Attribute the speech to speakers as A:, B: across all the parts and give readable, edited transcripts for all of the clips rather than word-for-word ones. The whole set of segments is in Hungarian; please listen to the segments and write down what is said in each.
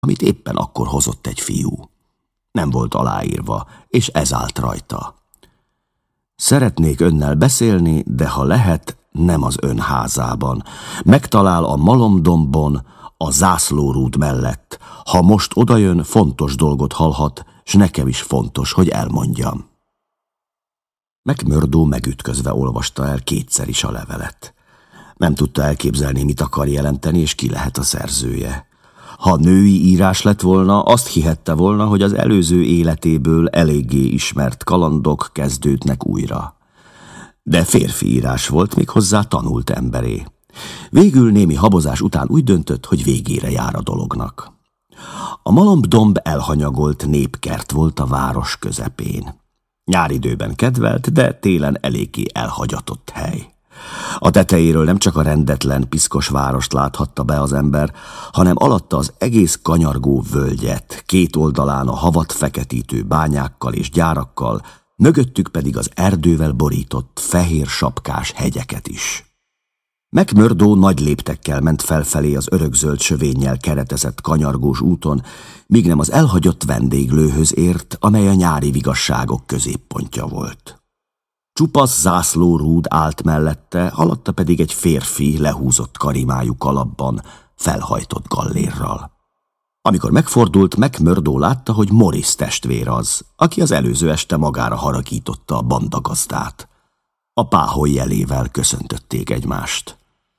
A: amit éppen akkor hozott egy fiú. Nem volt aláírva, és ez állt rajta. Szeretnék önnel beszélni, de ha lehet, nem az ön házában. Megtalál a malomdombon, a zászlórúd mellett. Ha most odajön, fontos dolgot hallhat, s nekem is fontos, hogy elmondjam. McMurdo megütközve olvasta el kétszer is a levelet. Nem tudta elképzelni, mit akar jelenteni, és ki lehet a szerzője. Ha női írás lett volna, azt hihette volna, hogy az előző életéből eléggé ismert kalandok kezdődnek újra. De férfi írás volt, méghozzá tanult emberé. Végül némi habozás után úgy döntött, hogy végére jár a dolognak. A malomdomb elhanyagolt népkert volt a város közepén. Nyáridőben kedvelt, de télen eléggé elhagyatott hely. A tetejéről nem csak a rendetlen, piszkos várost láthatta be az ember, hanem alatta az egész kanyargó völgyet, két oldalán a havat feketítő bányákkal és gyárakkal, mögöttük pedig az erdővel borított, fehér sapkás hegyeket is. McMurdo nagy léptekkel ment felfelé az örökzöld sövénnyel keretezett kanyargós úton, míg nem az elhagyott vendéglőhöz ért, amely a nyári vigasságok középpontja volt. Csupasz zászlórúd állt mellette, alatta pedig egy férfi lehúzott karimájú kalapban, felhajtott gallérral. Amikor megfordult, McMurdo látta, hogy Morris testvér az, aki az előző este magára haragította a bandagazdát. A páholy jelével köszöntötték egymást.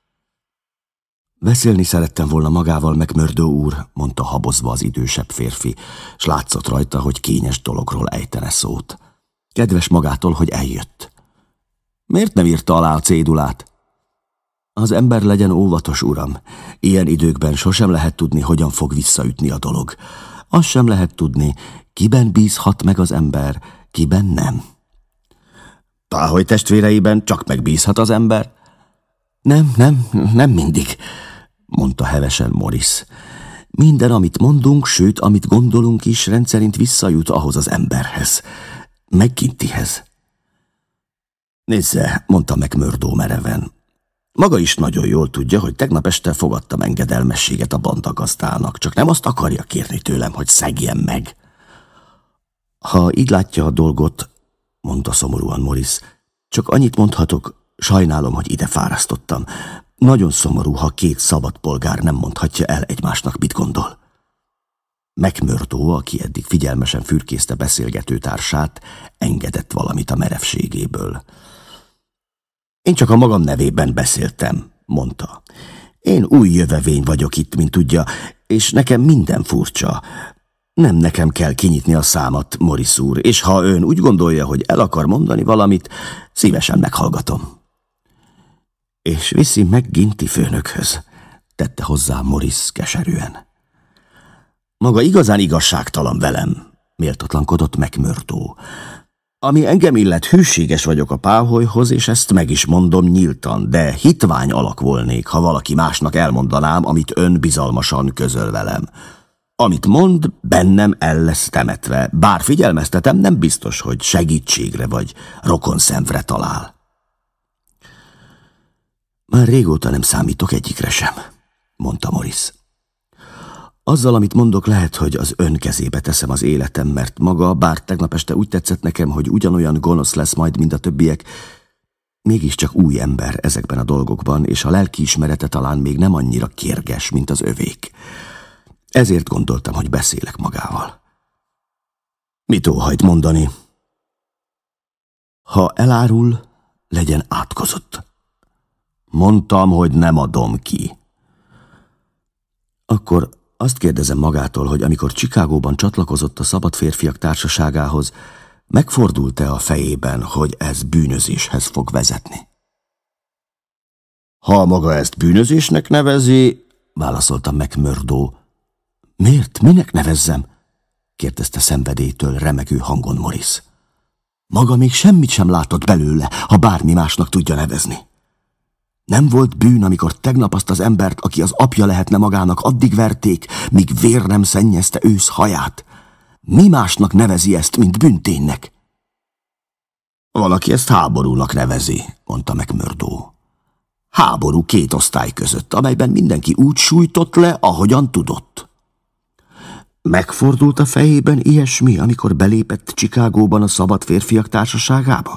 A: Beszélni szerettem volna magával, McMurdo úr, mondta habozva az idősebb férfi, s látszott rajta, hogy kényes dologról ejtene szót. Kedves magától, hogy eljött. Miért nem írta alá a cédulát? Az ember legyen óvatos, uram. Ilyen időkben sosem lehet tudni, hogyan fog visszaütni a dolog. Azt sem lehet tudni, kiben bízhat meg az ember, kiben nem. Páholy testvéreiben csak megbízhat az ember? Nem mindig, mondta hevesen Morris. Minden, amit mondunk, sőt, amit gondolunk is, rendszerint visszajut ahhoz az emberhez, McGintyhez. Nézze, mondta McMurdo mereven. Maga is nagyon jól tudja, hogy tegnap este fogadtam engedelmességet a bandagazdának, csak nem azt akarja kérni tőlem, hogy szegjen meg. Ha így látja a dolgot, mondta szomorúan Morris, csak annyit mondhatok, sajnálom, hogy ide fárasztottam. Nagyon szomorú, ha két szabad polgár nem mondhatja el egymásnak, mit gondol. McMurdo, aki eddig figyelmesen fürkészte beszélgetőtársát, engedett valamit a merevségéből. Én csak a magam nevében beszéltem, mondta. Én új jövevény vagyok itt, mint tudja, és nekem minden furcsa. Nem nekem kell kinyitni a számat, Morris úr, és ha ön úgy gondolja, hogy el akar mondani valamit, szívesen meghallgatom. És viszi McGinty főnökhöz, tette hozzá Morris keserűen. Maga igazán igazságtalan velem, méltatlankodott McMurdo. Ami engem illet, hűséges vagyok a páholyhoz, és ezt meg is mondom nyíltan, de hitvány alak volnék, ha valaki másnak elmondanám, amit ön bizalmasan közöl velem. Amit mond, bennem el lesz temetve, bár figyelmeztetem, nem biztos, hogy segítségre vagy rokonszemvre talál. Már régóta nem számítok egyikre sem, mondta Morris. Azzal, amit mondok, lehet, hogy az ön kezébe teszem az életem, mert maga, bár tegnap este úgy tetszett nekem, hogy ugyanolyan gonosz lesz majd, mint a többiek, mégiscsak új ember ezekben a dolgokban, és a lelkiismerete talán még nem annyira kérges, mint az övék. Ezért gondoltam, hogy beszélek magával. Mit óhajt mondani? Ha elárul, legyen átkozott. Mondtam, hogy nem adom ki. Akkor azt kérdezem magától, hogy amikor Chicagóban csatlakozott a Szabad Férfiak Társaságához, megfordult-e a fejében, hogy ez bűnözéshez fog vezetni? Ha maga ezt bűnözésnek nevezi, válaszolta McMurdo. Miért? Minek nevezzem? kérdezte szenvedélytől remegő hangon Morris. Maga még semmit sem látott belőle, ha bármi másnak tudja nevezni. Nem volt bűn, amikor tegnap azt az embert, aki az apja lehetne magának, addig verték, míg vér nem szennyezte ősz haját. Mi másnak nevezi ezt, mint bűnténynek? Valaki ezt háborúnak nevezi, mondta McMurdo. Háború két osztály között, amelyben mindenki úgy sújtott le, ahogyan tudott. Megfordult a fejében ilyesmi, amikor belépett Chicagóban a szabad férfiak társaságába?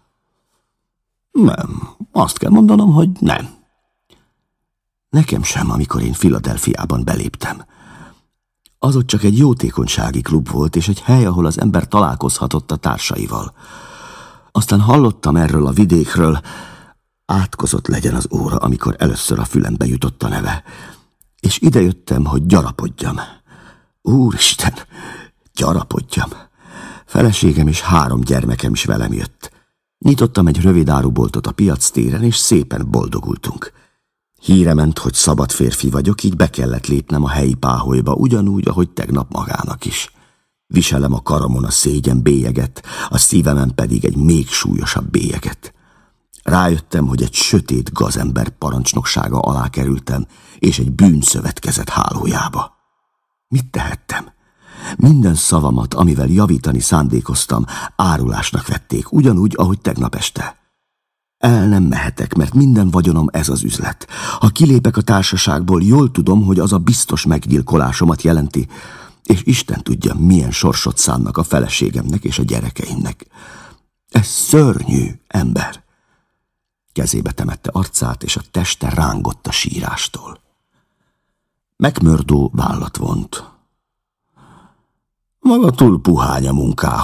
A: Nem, azt kell mondanom, hogy nem. Nekem sem, amikor én Philadelphiában beléptem. Az ott csak egy jótékonysági klub volt, és egy hely, ahol az ember találkozhatott a társaival. Aztán hallottam erről a vidékről, átkozott legyen az óra, amikor először a fülembe jutott a neve. És idejöttem, hogy gyarapodjam. Úristen, gyarapodjam. Feleségem és 3 gyermekem is velem jött. Nyitottam egy rövid áruboltot a piactéren, és szépen boldogultunk. Híre ment, hogy szabad férfi vagyok, így be kellett lépnem a helyi páholyba, ugyanúgy, ahogy tegnap magának is. Viselem a karamon a szégyen bélyeget, a szívemen pedig egy még súlyosabb bélyeget. Rájöttem, hogy egy sötét gazember parancsnoksága alá kerültem, és egy bűn szövetkezett hálójába. Mit tehettem? Minden szavamat, amivel javítani szándékoztam, árulásnak vették, ugyanúgy, ahogy tegnap este. El nem mehetek, mert minden vagyonom ez az üzlet. Ha kilépek a társaságból, jól tudom, hogy az a biztos meggyilkolásomat jelenti, és Isten tudja, milyen sorsot szánnak a feleségemnek és a gyerekeimnek. Ez szörnyű, ember. Kezébe temette arcát, és a teste rángott a sírástól. McMurdo vállat vont. Maga túl puhány a munkához.